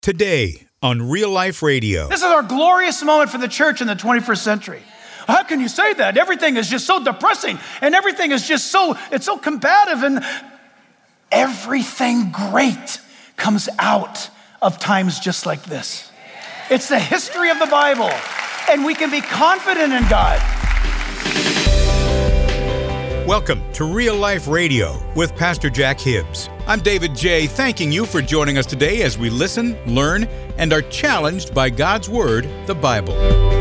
Today on Real Life Radio. This is our glorious moment for the church in the 21st century. How can you say that? Everything is just so depressing and everything is just it's so combative, and everything great comes out of times just like this. It's the history of the Bible, and we can be confident in God. Welcome to Real Life Radio with Pastor Jack Hibbs. I'm David J., thanking you for joining us today as we listen, learn, and are challenged by God's Word, the Bible.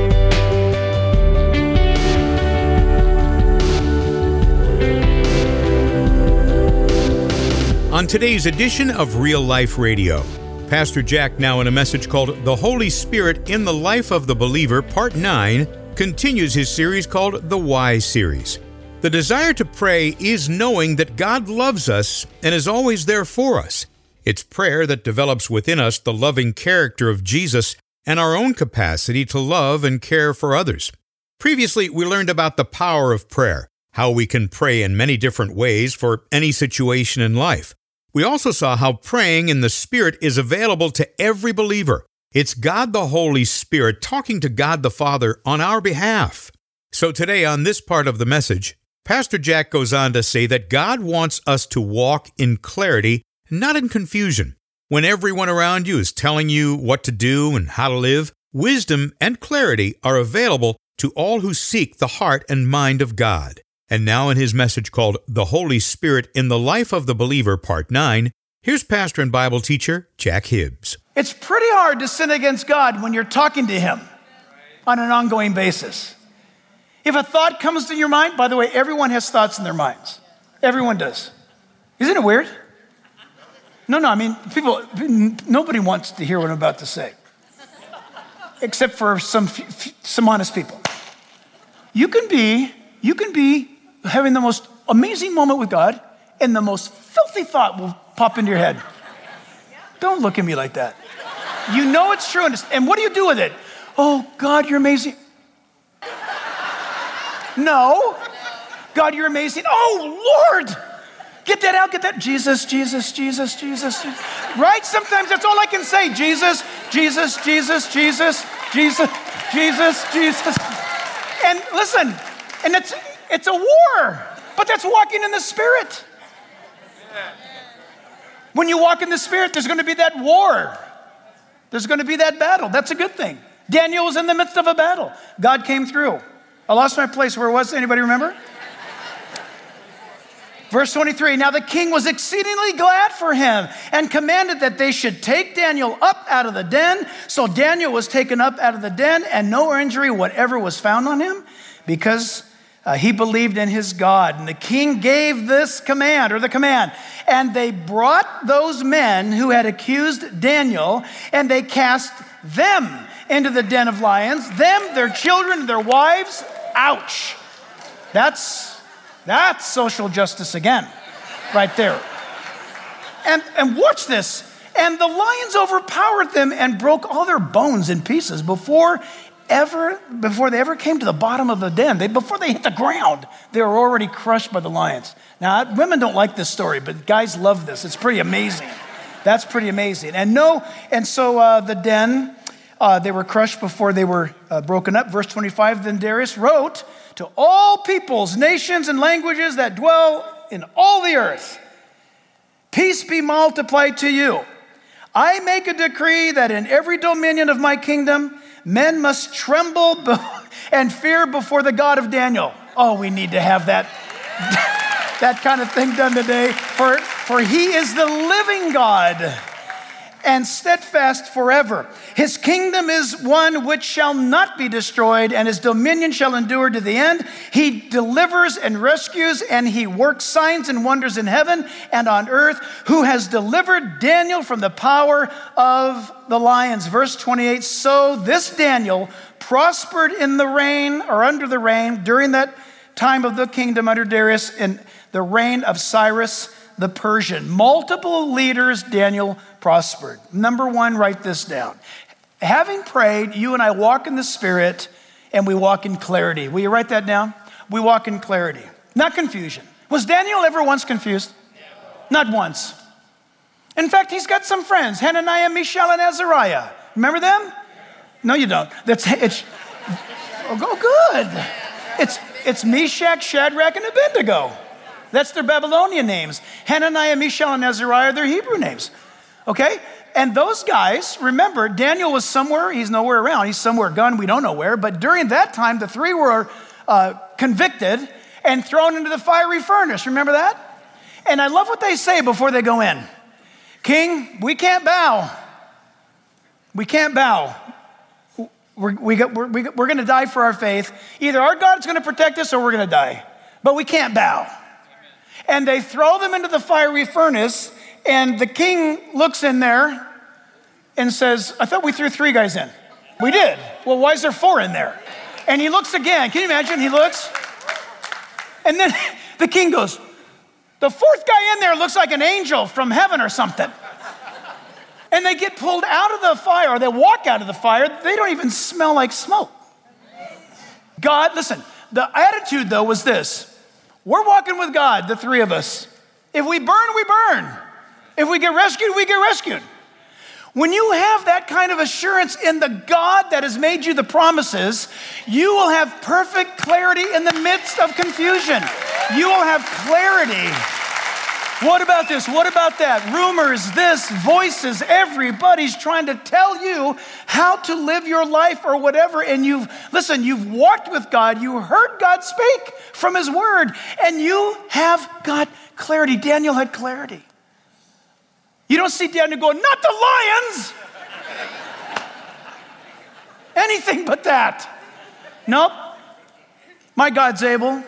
On today's edition of Real Life Radio, Pastor Jack, now in a message called The Holy Spirit in the Life of the Believer, Part 9, continues his series called The Why Series. The desire to pray is knowing that God loves us and is always there for us. It's prayer that develops within us the loving character of Jesus and our own capacity to love and care for others. Previously, we learned about the power of prayer, how we can pray in many different ways for any situation in life. We also saw how praying in the Spirit is available to every believer. It's God the Holy Spirit talking to God the Father on our behalf. So today on this part of the message, Pastor Jack goes on to say that God wants us to walk in clarity, not in confusion. When everyone around you is telling you what to do and how to live, wisdom and clarity are available to all who seek the heart and mind of God. And now in his message called The Holy Spirit in the Life of the Believer, Part 9, here's pastor and Bible teacher Jack Hibbs. It's pretty hard to sin against God when you're talking to Him on an ongoing basis. If a thought comes to your mind, by the way, everyone has thoughts in their minds. Everyone does. Isn't it weird? No, I mean, nobody wants to hear what I'm about to say, except for some honest people. You can be having the most amazing moment with God, and the most filthy thought will pop into your head. Don't look at me like that. You know it's true, and what do you do with it? Oh, God, you're amazing. No. God, you're amazing. Oh, Lord. Get that out. Get that. Jesus. Right? Sometimes that's all I can say. Jesus. And listen, and it's a war, but that's walking in the Spirit. When you walk in the Spirit, there's going to be that war. There's going to be that battle. That's a good thing. Daniel was in the midst of a battle. God came through. I lost my place. Where was it? Anybody remember? Verse 23, now the king was exceedingly glad for him and commanded that they should take Daniel up out of the den. So Daniel was taken up out of the den, and no injury whatever was found on him, because he believed in his God. And the king gave the command, and they brought those men who had accused Daniel, and they cast them into the den of lions, them, their children, their wives. Ouch. That's social justice again, right there. And watch this. And the lions overpowered them and broke all their bones in pieces before they ever came to the bottom of the den. Before they hit the ground, they were already crushed by the lions. Now, women don't like this story, but guys love this. It's pretty amazing. That's pretty amazing. So the den, they were crushed before they were broken up. Verse 25, then Darius wrote to all peoples, nations, and languages that dwell in all the earth, peace be multiplied to you. I make a decree that in every dominion of my kingdom, men must tremble and fear before the God of Daniel. Oh, we need to have that kind of thing done today. For he is the living God and steadfast forever. His kingdom is one which shall not be destroyed, and his dominion shall endure to the end. He delivers and rescues, and he works signs and wonders in heaven and on earth, who has delivered Daniel from the power of the lions. Verse 28, so this Daniel prospered in the reign, or under the reign, during that time of the kingdom under Darius, in the reign of Cyrus the Persian. Multiple leaders, Daniel prospered. Number one, write this down. Having prayed, you and I walk in the Spirit, and we walk in clarity. Will you write that down? We walk in clarity, not confusion. Was Daniel ever once confused? Not once. In fact, he's got some friends, Hananiah, Mishael, and Azariah. Remember them? No, you don't. Good. It's Meshach, Shadrach, and Abednego. That's their Babylonian names. Hananiah, Mishael, and Azariah are their Hebrew names. Okay? And those guys, remember, Daniel was somewhere. He's nowhere around. He's somewhere gone. We don't know where. But during that time, the three were convicted and thrown into the fiery furnace. Remember that? And I love what they say before they go in. King, we can't bow. We can't bow. We're going to die for our faith. Either our God's going to protect us or we're going to die. But we can't bow. And they throw them into the fiery furnace, and the king looks in there and says, I thought we threw 3 guys in. We did. Well, why is there 4 in there? And he looks again. Can you imagine? He looks. And then the king goes, the 4th guy in there looks like an angel from heaven or something. And they get pulled out of the fire, or they walk out of the fire. They don't even smell like smoke. God, listen, the attitude though was this. We're walking with God, the 3 of us. If we burn, we burn. If we get rescued, we get rescued. When you have that kind of assurance in the God that has made you the promises, you will have perfect clarity in the midst of confusion. You will have clarity. What about this? What about that? Rumors, this, voices, everybody's trying to tell you how to live your life or whatever. And you've walked with God, you heard God speak from his word, and you have got clarity. Daniel had clarity. You don't see Daniel going, not the lions. Anything but that. Nope. My God's able.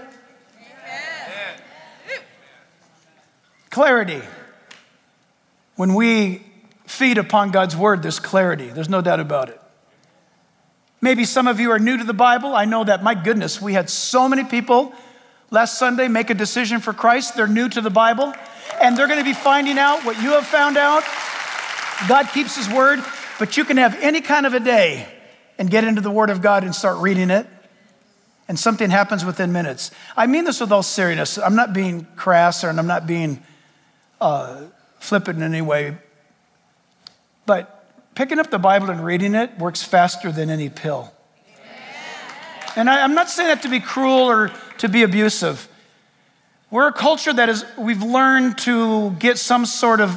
Clarity. When we feed upon God's word, there's clarity. There's no doubt about it. Maybe some of you are new to the Bible. I know that, my goodness, we had so many people last Sunday make a decision for Christ. They're new to the Bible, and they're going to be finding out what you have found out. God keeps his word, but you can have any kind of a day and get into the word of God and start reading it, and something happens within minutes. I mean this with all seriousness. I'm not being crass, and I'm not being flippant in any way, but picking up the Bible and reading it works faster than any pill. And I'm not saying that to be cruel or to be abusive. We're a culture we've learned to get some sort of,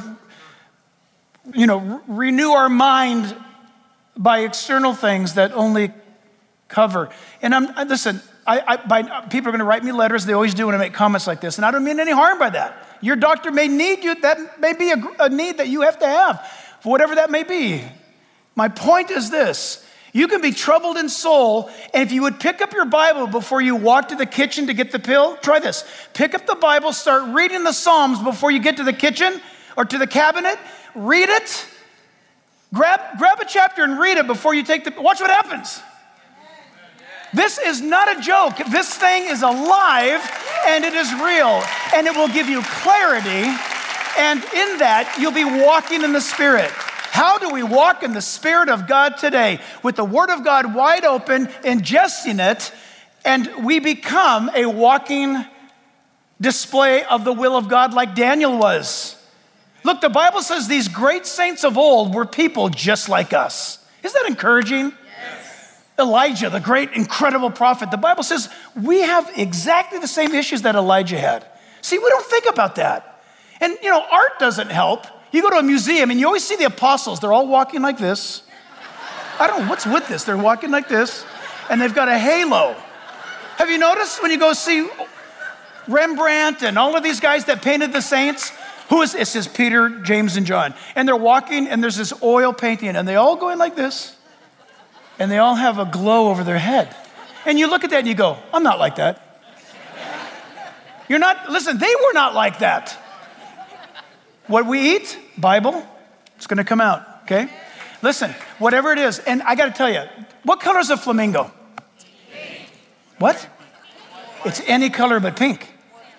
renew our mind by external things that only cover. And listen, people are going to write me letters. They always do when I make comments like this. And I don't mean any harm by that. Your doctor may need you. That may be a need that you have to have, for whatever that may be. My point is this. You can be troubled in soul, and if you would pick up your Bible before you walk to the kitchen to get the pill, try this. Pick up the Bible, start reading the Psalms before you get to the kitchen or to the cabinet. Read it. Grab a chapter and read it before you watch what happens. This is not a joke. This thing is alive and it is real, and it will give you clarity, and in that you'll be walking in the Spirit. How do we walk in the Spirit of God today? With the Word of God wide open, ingesting it, and we become a walking display of the will of God like Daniel was. Look, the Bible says these great saints of old were people just like us. Isn't that encouraging? Elijah, the great, incredible prophet, the Bible says we have exactly the same issues that Elijah had. See, we don't think about that. And, art doesn't help. You go to a museum and you always see the apostles. They're all walking like this. I don't know what's with this. They're walking like this, and they've got a halo. Have you noticed when you go see Rembrandt and all of these guys that painted the saints? It says Peter, James, and John. And they're walking, and there's this oil painting, and they all going like this. And they all have a glow over their head. And you look at that and you go, I'm not like that. You're not, listen, they were not like that. What we eat, Bible, it's going to come out, okay? Listen, whatever it is, and I got to tell you, what color is a flamingo? Pink. What? It's any color but pink.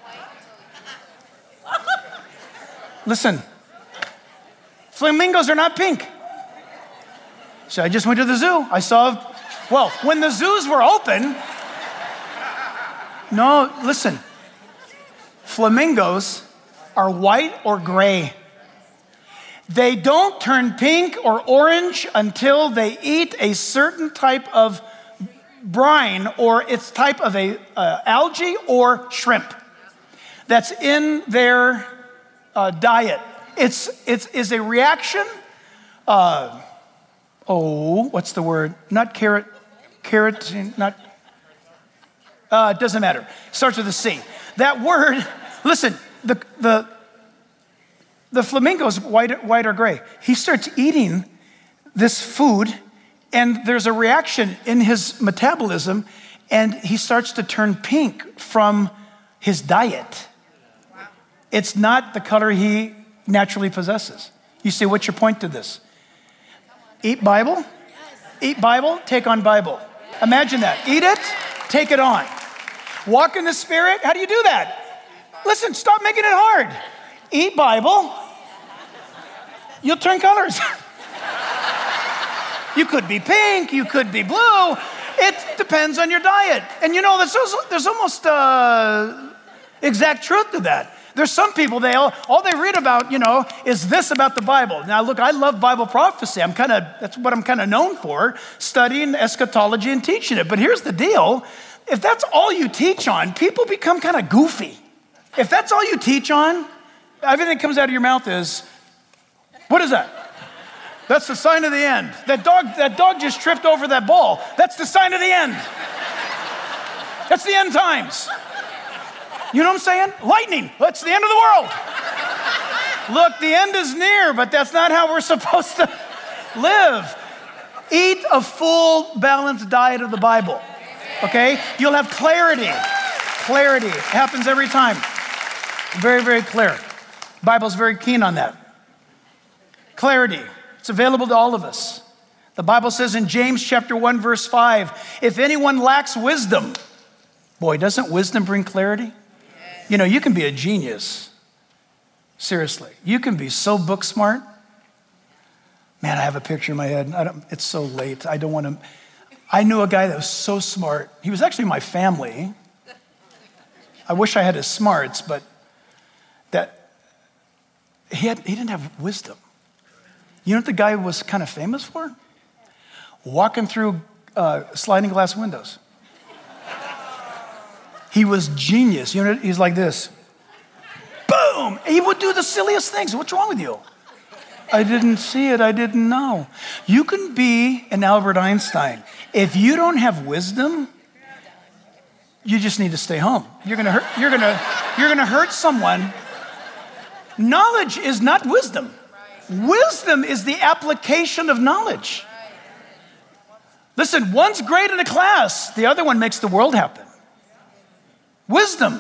Listen, flamingos are not pink. So I just went to the zoo. When the zoos were open, no, listen, flamingos are white or gray. They don't turn pink or orange until they eat a certain type of brine or its type of a algae or shrimp that's in their diet. It's a reaction. What's the word? Not keratin, not. It doesn't matter. Starts with a C. That word. Listen, the flamingo's white or gray. He starts eating this food, and there's a reaction in his metabolism, and he starts to turn pink from his diet. It's not the color he naturally possesses. You say, what's your point to this? Eat Bible? Eat Bible, take on Bible. Imagine that. Eat it, take it on. Walk in the Spirit. How do you do that? Listen, stop making it hard. Eat Bible. You'll turn colors. You could be pink, you could be blue. It depends on your diet. And you know, there's almost exact truth to that. There's some people, all they read about, is this about the Bible. Now look, I love Bible prophecy. That's what I'm kind of known for, studying eschatology and teaching it. But here's the deal. If that's all you teach on, people become kind of goofy. If that's all you teach on, everything that comes out of your mouth is, what is that? That's the sign of the end. That dog just tripped over that ball. That's the sign of the end. That's the end times. You know what I'm saying? Lightning. That's the end of the world. Look, the end is near, but that's not how we're supposed to live. Eat a full, balanced diet of the Bible. Okay? You'll have clarity. Clarity. It happens every time. Very, very clear. The Bible's very keen on that. Clarity. It's available to all of us. The Bible says in James chapter 1, verse 5, if anyone lacks wisdom, boy, doesn't wisdom bring clarity? You can be a genius. Seriously. You can be so book smart. Man, I have a picture in my head. It's so late. I knew a guy that was so smart. He was actually my family. I wish I had his smarts, but that he didn't have wisdom. You know what the guy was kind of famous for? Walking through sliding glass windows. He was genius. He's like this. Boom! He would do the silliest things. What's wrong with you? I didn't see it. I didn't know. You can be an Albert Einstein. If you don't have wisdom, you just need to stay home. You're gonna hurt someone. Knowledge is not wisdom. Wisdom is the application of knowledge. Listen, one's great in a class, the other one makes the world happen. Wisdom.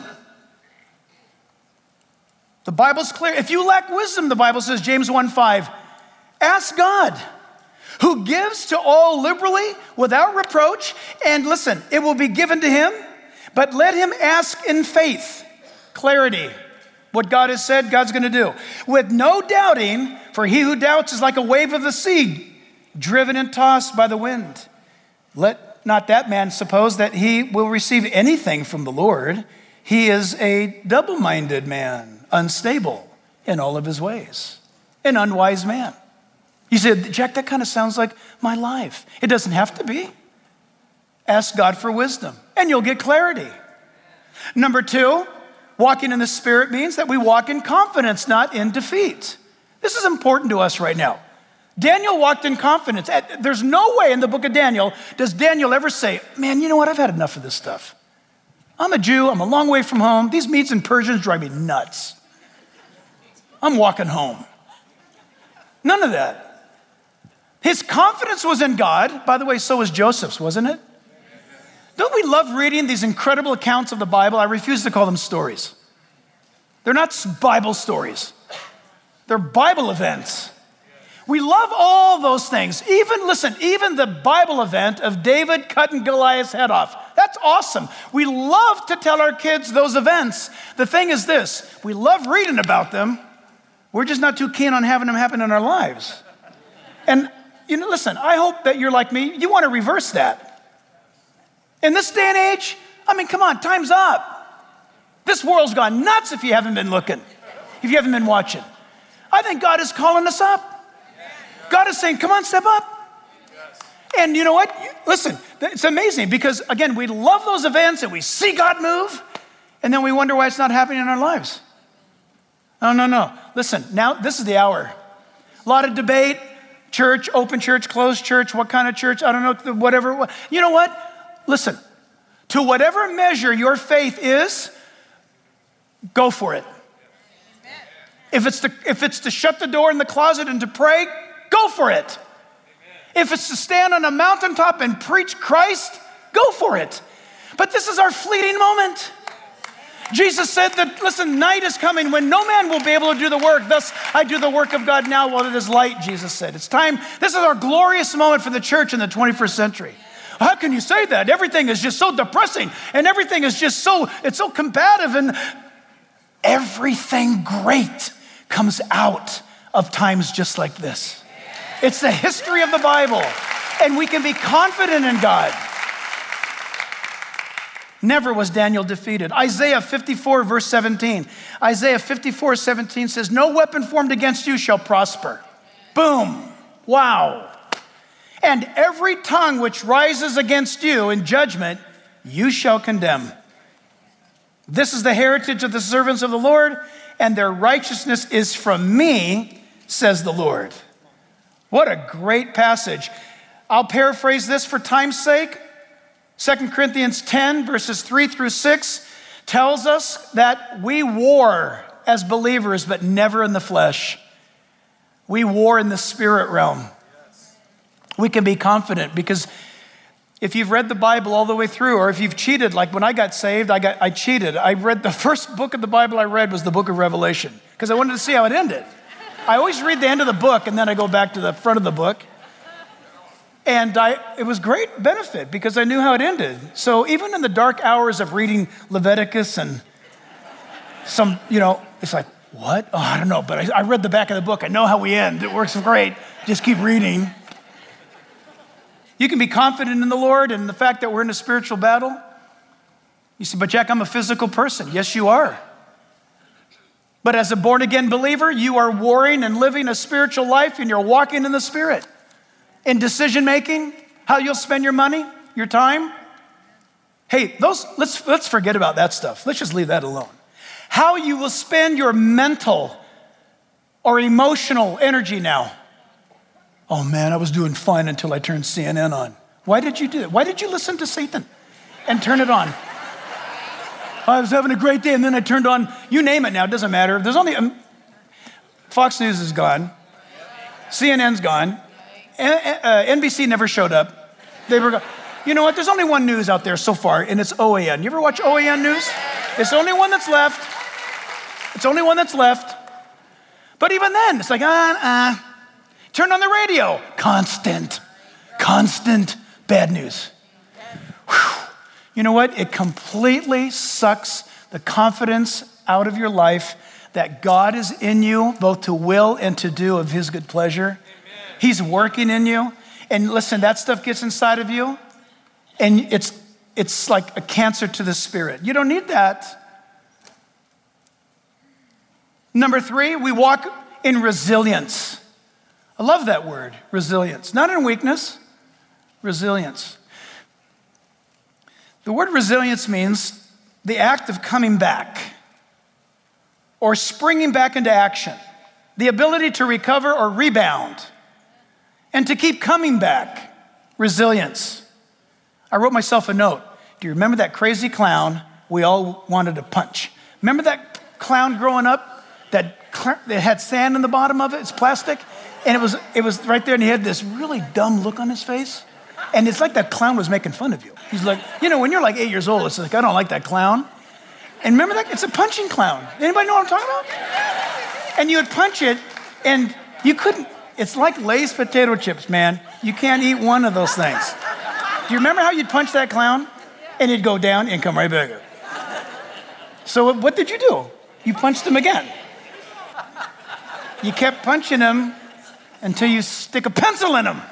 The Bible's clear. If you lack wisdom, the Bible says, James 1:5, ask God, who gives to all liberally without reproach, and listen, it will be given to him, but let him ask in faith. Clarity. What God has said, God's going to do. With no doubting, for he who doubts is like a wave of the sea, driven and tossed by the wind. Let not that man suppose that he will receive anything from the Lord. He is a double-minded man, unstable in all of his ways, an unwise man. You said, Jack, that kind of sounds like my life. It doesn't have to be. Ask God for wisdom, and you'll get clarity. Number 2, walking in the Spirit means that we walk in confidence, not in defeat. This is important to us right now. Daniel walked in confidence. There's no way in the book of Daniel does Daniel ever say, man, you know what? I've had enough of this stuff. I'm a Jew. I'm a long way from home. These Medes and Persians drive me nuts. I'm walking home. None of that. His confidence was in God. By the way, so was Joseph's, wasn't it? Don't we love reading these incredible accounts of the Bible? I refuse to call them stories. They're not Bible stories. They're Bible events. We love all those things. Even the Bible event of David cutting Goliath's head off. That's awesome. We love to tell our kids those events. The thing is this, we love reading about them. We're just not too keen on having them happen in our lives. And, listen, I hope that you're like me. You want to reverse that. In this day and age, come on, time's up. This world's gone nuts if you haven't been looking, if you haven't been watching. I think God is calling us up. God is saying, come on, step up. And you know what? Listen, it's amazing because, again, we love those events and we see God move, and then we wonder why it's not happening in our lives. No. Listen, now this is the hour. A lot of debate, church, open church, closed church, what kind of church, I don't know, whatever. You know what? Listen, to whatever measure your faith is, go for it. If it's to shut the door in the closet and to pray, go for it. If it's to stand on a mountaintop and preach Christ, go for it. But this is our fleeting moment. Jesus said that, listen, night is coming when no man will be able to do the work. Thus, I do the work of God now while it is light, Jesus said. It's time. This is our glorious moment for the church in the 21st century. How can you say that? Everything is just so depressing and everything is just it's so combative, and everything great comes out of times just like this. It's the history of the Bible, and we can be confident in God. Never was Daniel defeated. Isaiah 54, verse 17. Isaiah 54, 17 says, no weapon formed against you shall prosper. Boom. Wow. And every tongue which rises against you in judgment, you shall condemn. This is the heritage of the servants of the Lord, and their righteousness is from me, says the Lord. What a great passage. I'll paraphrase this for time's sake. 2 Corinthians 10, verses 3 through 6 tells us that we war as believers, but never in the flesh. We war in the spirit realm. We can be confident because if you've read the Bible all the way through, or if you've cheated, like when I got saved, I cheated. I read the first book of the Bible I read was the book of Revelation because I wanted to see how it ended. I always read the end of the book and then I go back to the front of the book. And it was great benefit because I knew how it ended. So even in the dark hours of reading Leviticus and some, it's like, what? Oh, I don't know. But I read the back of the book. I know how we end. It works great. Just keep reading. You can be confident in the Lord and the fact that we're in a spiritual battle. You say, but Jack, I'm a physical person. Yes, you are. But as a born-again believer, you are warring and living a spiritual life, and you're walking in the Spirit. In decision-making, how you'll spend your money, your time. Hey, let's forget about that stuff. Let's just leave that alone. How you will spend your mental or emotional energy now. Oh man, I was doing fine until I turned CNN on. Why did you do it? Why did you listen to Satan and turn it on? I was having a great day and then I turned on, you name it now, it doesn't matter. There's only, Fox News is gone. CNN's gone. NBC never showed up. They were gone. You know what? There's only one news out there so far, and it's OAN. You ever watch OAN news? It's the only one that's left. It's the only one that's left. But even then, it's like, Turn on the radio. Constant bad news. Whew. You know what? It completely sucks the confidence out of your life that God is in you, both to will and to do of his good pleasure. Amen. He's working in you. And listen, that stuff gets inside of you, and it's like a cancer to the spirit. You don't need that. Number 3, we walk in resilience. I love that word, resilience. Not in weakness, resilience. The word resilience means the act of coming back or springing back into action, the ability to recover or rebound and to keep coming back, resilience. I wrote myself a note. Do you remember that crazy clown we all wanted to punch? Remember that clown growing up that had sand in the bottom of it? It's plastic. And it was right there, and he had this really dumb look on his face. And it's like that clown was making fun of you. He's like, when you're like 8 years old, it's like, I don't like that clown. And remember that? It's a punching clown. Anybody know what I'm talking about? And you would punch it, and you couldn't. It's like Lay's potato chips, man. You can't eat one of those things. Do you remember how you'd punch that clown? And he'd go down and come right back up. So what did you do? You punched him again. You kept punching him until you stick a pencil in him.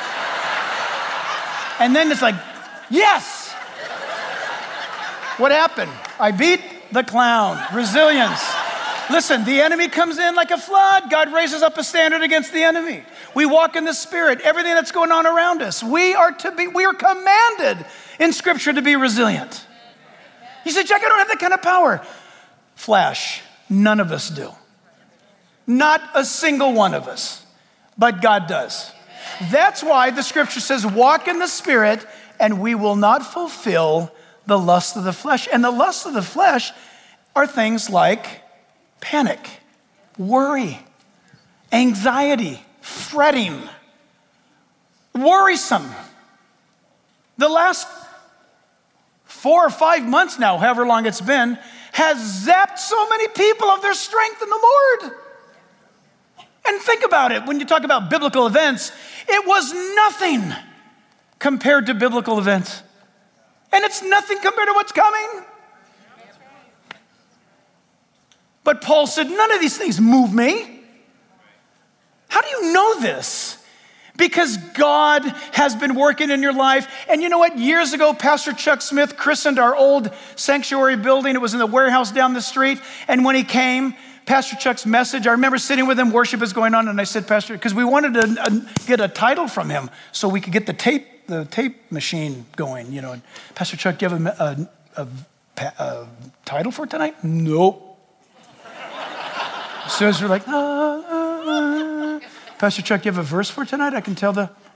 And then it's like, yes! What happened? I beat the clown. Resilience. Listen, the enemy comes in like a flood. God raises up a standard against the enemy. We walk in the Spirit. Everything that's going on around us, we are commanded in Scripture to be resilient. You say, Jack, I don't have that kind of power. Flash, none of us do. Not a single one of us, but God does. That's why the Scripture says, walk in the Spirit, and we will not fulfill the lust of the flesh. And the lust of the flesh are things like panic, worry, anxiety, fretting, worrisome. The last 4 or 5 months now, however long it's been, has zapped so many people of their strength in the Lord. And think about it, when you talk about biblical events, it was nothing compared to biblical events. And it's nothing compared to what's coming. But Paul said, none of these things move me. How do you know this? Because God has been working in your life. And you know what? Years ago, Pastor Chuck Smith christened our old sanctuary building. It was in the warehouse down the street. And when he came, Pastor Chuck's message, I remember sitting with him, worship is going on. And I said, Pastor, because we wanted to get a title from him so we could get the tape machine going, you know. And Pastor Chuck, do you have a title for tonight? Nope. So we're like, Pastor Chuck, you have a verse for tonight? I can tell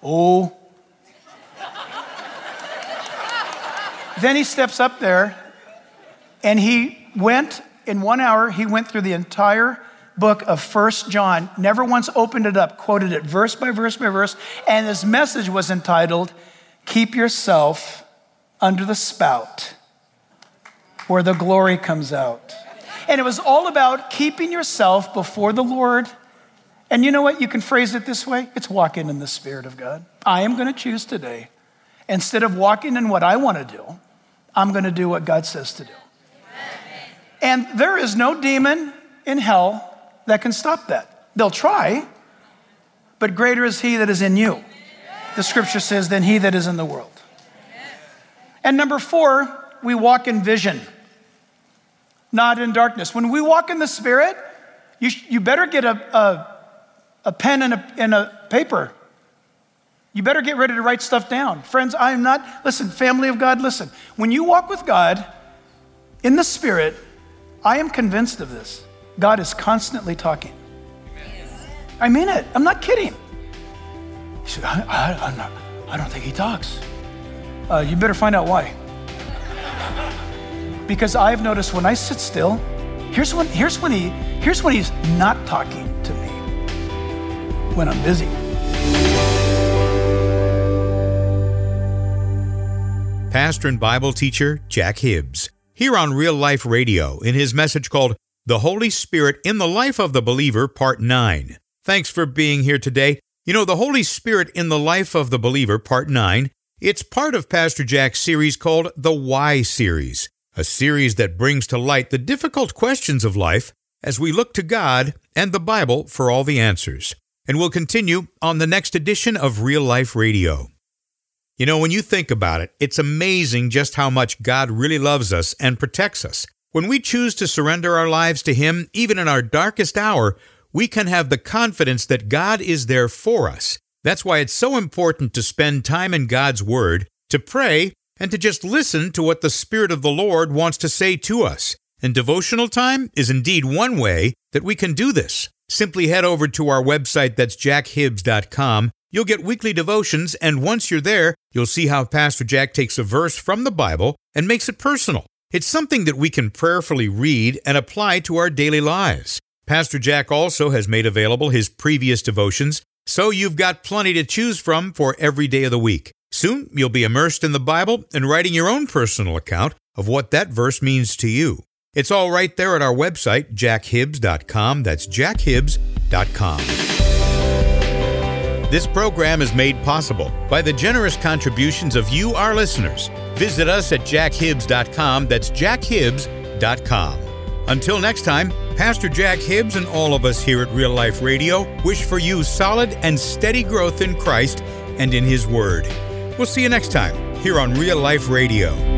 Then he steps up there and he went, in 1 hour, he went through the entire book of 1 John, never once opened it up, quoted it verse by verse by verse, and his message was entitled, Keep Yourself Under the Spout, where the glory comes out. And it was all about keeping yourself before the Lord. And you know what? You can phrase it this way. It's walking in the Spirit of God. I am going to choose today, instead of walking in what I want to do, I'm going to do what God says to do. And there is no demon in hell that can stop that. They'll try, but greater is he that is in you, the Scripture says, than he that is in the world. And number 4, we walk in vision, not in darkness. When we walk in the Spirit, you better get a pen and a paper. You better get ready to write stuff down. Friends, listen, family of God, listen. When you walk with God in the Spirit, I am convinced of this. God is constantly talking. I mean it. I'm not kidding. You say, I don't think he talks. You better find out why. Because I've noticed when I sit still, here's when he's not talking to me. When I'm busy. Pastor and Bible teacher Jack Hibbs, here on Real Life Radio in his message called The Holy Spirit in the Life of the Believer, Part 9. Thanks for being here today. You know, the Holy Spirit in the Life of the Believer, Part 9, it's part of Pastor Jack's series called The Why Series, a series that brings to light the difficult questions of life as we look to God and the Bible for all the answers. And we'll continue on the next edition of Real Life Radio. You know, when you think about it, it's amazing just how much God really loves us and protects us. When we choose to surrender our lives to Him, even in our darkest hour, we can have the confidence that God is there for us. That's why it's so important to spend time in God's Word, to pray, and to just listen to what the Spirit of the Lord wants to say to us. And devotional time is indeed one way that we can do this. Simply head over to our website, that's jackhibbs.com. You'll get weekly devotions, and once you're there, you'll see how Pastor Jack takes a verse from the Bible and makes it personal. It's something that we can prayerfully read and apply to our daily lives. Pastor Jack also has made available his previous devotions, so you've got plenty to choose from for every day of the week. Soon, you'll be immersed in the Bible and writing your own personal account of what that verse means to you. It's all right there at our website, jackhibbs.com. That's jackhibbs.com. This program is made possible by the generous contributions of you, our listeners. Visit us at jackhibbs.com. That's jackhibbs.com. Until next time, Pastor Jack Hibbs and all of us here at Real Life Radio wish for you solid and steady growth in Christ and in His Word. We'll see you next time here on Real Life Radio.